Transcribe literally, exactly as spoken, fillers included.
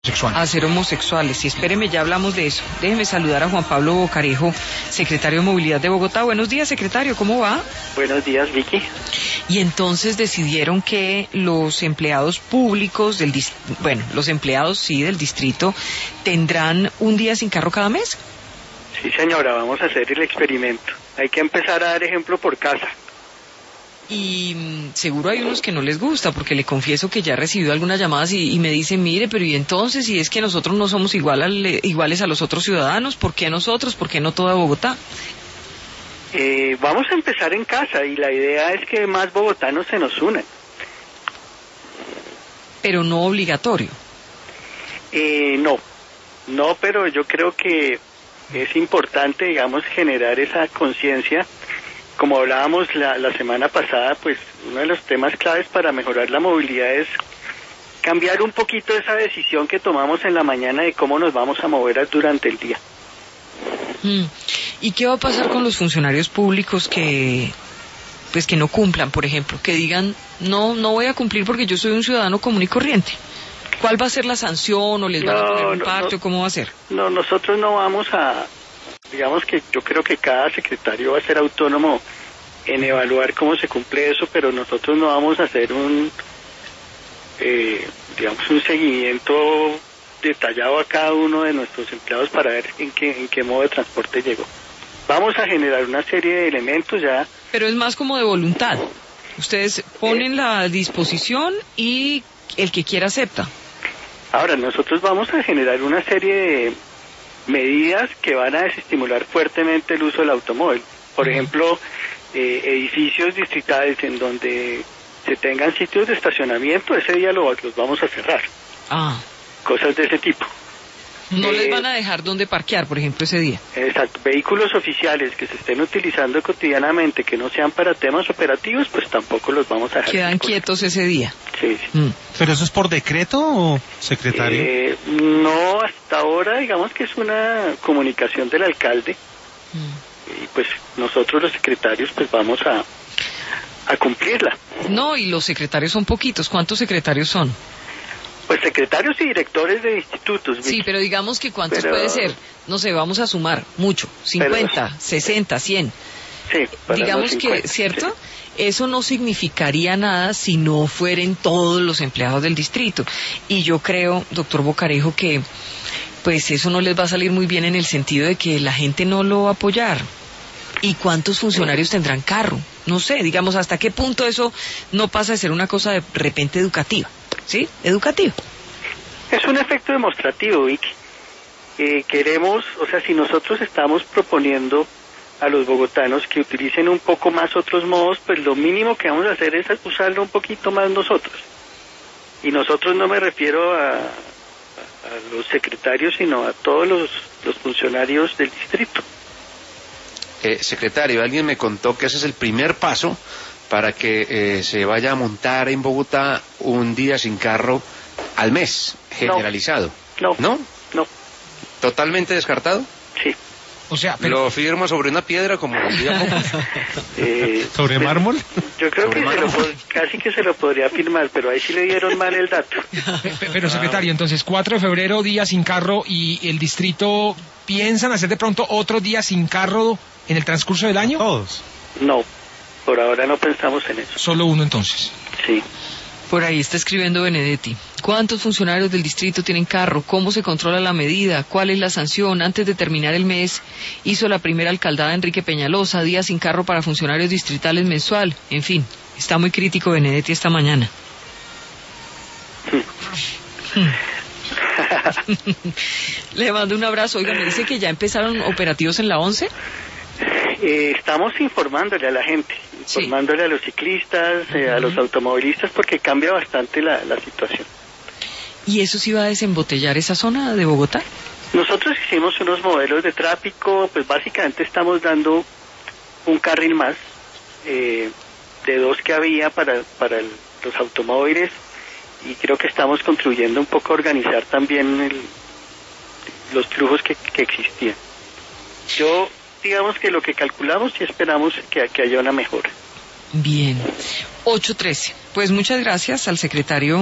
Sexual. A ser homosexuales. Y espéreme, ya hablamos de eso. Déjeme saludar a Juan Pablo Bocarejo, secretario de Movilidad de Bogotá. Buenos días, secretario, ¿cómo va? Buenos días, Vicky. Y entonces decidieron que los empleados públicos del dist- bueno, los empleados sí del distrito tendrán un día sin carro cada mes. Sí, señora, vamos a hacer el experimento. Hay que empezar a dar ejemplo por casa. Y mmm, seguro hay unos que no les gusta, porque le confieso que ya he recibido algunas llamadas y, y me dicen, mire, pero y entonces, si es que nosotros no somos igual al, iguales a los otros ciudadanos, ¿por qué nosotros? ¿Por qué no toda Bogotá? Eh, vamos a empezar en casa y la idea es que más bogotanos se nos unan. Pero no obligatorio. Eh, no, no, pero yo creo que es importante, digamos, generar esa conciencia. Como hablábamos la, la semana pasada, pues uno de los temas claves para mejorar la movilidad es cambiar un poquito esa decisión que tomamos en la mañana de cómo nos vamos a mover durante el día. Mm. ¿Y qué va a pasar con los funcionarios públicos que, pues, que no cumplan, por ejemplo, que digan, no, no voy a cumplir porque yo soy un ciudadano común y corriente? ¿Cuál va a ser la sanción o les van no, a poner un no, pacto? No, ¿Cómo va a ser? No, nosotros no vamos a, digamos que yo creo que cada secretario va a ser autónomo en evaluar cómo se cumple eso, pero nosotros no vamos a hacer un, eh, digamos, un seguimiento detallado a cada uno de nuestros empleados para ver en qué, en qué modo de transporte llegó. Vamos a generar una serie de elementos ya. Pero es más como de voluntad. Ustedes ponen eh, la disposición y el que quiera acepta. Ahora, nosotros vamos a generar una serie de medidas que van a desestimular fuertemente el uso del automóvil. Por uh-huh. ejemplo, eh, edificios distritales en donde se tengan sitios de estacionamiento, ese día lo, los vamos a cerrar. Ah. Cosas de ese tipo. No eh, les van a dejar dónde parquear, por ejemplo, ese día. Exacto. Vehículos oficiales que se estén utilizando cotidianamente, que no sean para temas operativos, pues tampoco los vamos a dejar. Quedan quietos ese día. Sí, sí. Mm. ¿Pero eso es por decreto o secretario? Eh, no, hasta ahora digamos que es una comunicación del alcalde. Mm. Y pues nosotros los secretarios pues vamos a, a cumplirla. No, y los secretarios son poquitos. ¿Cuántos secretarios son? Pues secretarios y directores de institutos. Sí, Vicky. Pero digamos que ¿cuántos pero, puede ser? No sé, vamos a sumar mucho, cincuenta, pero, sesenta, cien. Sí, digamos cincuenta, que, ¿cierto? Sí. Eso no significaría nada si no fueren todos los empleados del distrito. Y yo creo, doctor Bocarejo, que pues eso no les va a salir muy bien en el sentido de que la gente no lo va a apoyar. ¿Y cuántos funcionarios tendrán carro? No sé, digamos, ¿hasta qué punto eso no pasa de ser una cosa de repente educativa? ¿Sí? Educativo. Es un efecto demostrativo, Vicky. Eh, queremos, o sea, si nosotros estamos proponiendo a los bogotanos que utilicen un poco más otros modos, pues lo mínimo que vamos a hacer es usarlo un poquito más nosotros. Y nosotros no me refiero a, a, a los secretarios, sino a todos los, los funcionarios del distrito. Eh, secretario, alguien me contó que ese es el primer paso para que eh, se vaya a montar en Bogotá un día sin carro al mes, generalizado. No. ¿No? No. ¿Totalmente descartado? Sí. O sea, pero... ¿Lo firmo sobre una piedra como digamos? eh, ¿Sobre mármol? Yo creo ¿Sobre que mármol? se lo, casi que se lo podría firmar, pero ahí sí le dieron mal el dato. Pero secretario, entonces cuatro de febrero, día sin carro, y el distrito, ¿piensan hacer de pronto otro día sin carro en el transcurso del año? Todos. No, por ahora no pensamos en eso. Solo uno entonces. Sí. Por ahí está escribiendo Benedetti. ¿Cuántos funcionarios del distrito tienen carro? ¿Cómo se controla la medida? ¿Cuál es la sanción? Antes de terminar el mes hizo la primera alcaldada Enrique Peñalosa, día sin carro para funcionarios distritales mensual. En fin, está muy crítico Benedetti esta mañana. Le mando un abrazo. Oiga, me dice que ya empezaron operativos en la once. Eh, estamos informándole a la gente, informándole sí. a los ciclistas, eh, uh-huh. a los automovilistas, porque cambia bastante la, la situación. ¿Y eso sí va a desembotellar esa zona de Bogotá? Nosotros hicimos unos modelos de tráfico, pues básicamente estamos dando un carril más, eh, de dos que había para, para el, los automóviles, y creo que estamos contribuyendo un poco a organizar también el, los flujos que, que existían. Yo... digamos que lo que calculamos y esperamos que, que haya una mejora. Bien. ocho trece. Pues muchas gracias al secretario